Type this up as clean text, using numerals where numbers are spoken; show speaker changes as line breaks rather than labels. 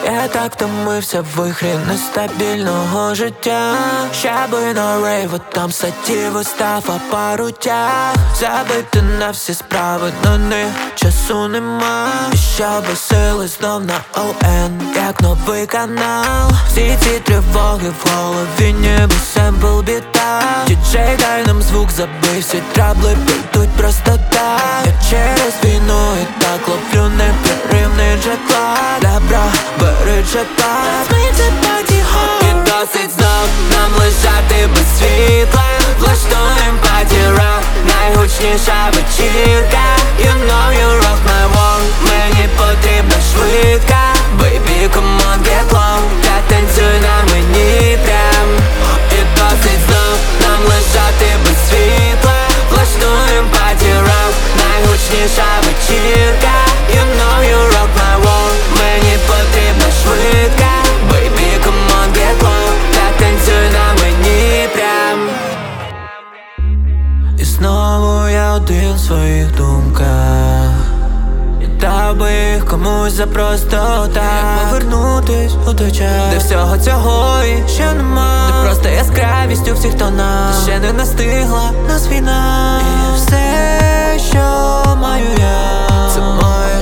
Я так втомився в вихрі нестабільного життя. Щаби на рейву, там сатів устав, а пару тяг забити на всі справи, на них часу нема. І щоби сили знов на ОН, як новий канал. Всі ці тривоги в голові, ніби семпл біта. Діджей, дай нам звук, забий всі трабли, підуть просто так. Я через війну і так ловлю непрерывний джетлаг. Добро, бери джетпак, змийте парті хоп. І досить знов нам лежати без світла. Влаштуєм паті-рок, найгучніша вечірка. You know you rock my world, мені потрібна швидка. Baby, come on, get low, та танцюй на мені прям. І досить знов нам лежати без світла. Влаштуєм паті-рок, найгучніша вечірка. You know you rock my world, мені потрібна швидка. Baby, come on, get low, та танцюй на мені прям. І знову я один в своїх думках. І дав би їх комусь за просто так. Як повернутись у той час, де всього цього і ще нема. Де просто яскравість у всіх тонах. Ще не настигла нас війна. І все, що маю я, це моє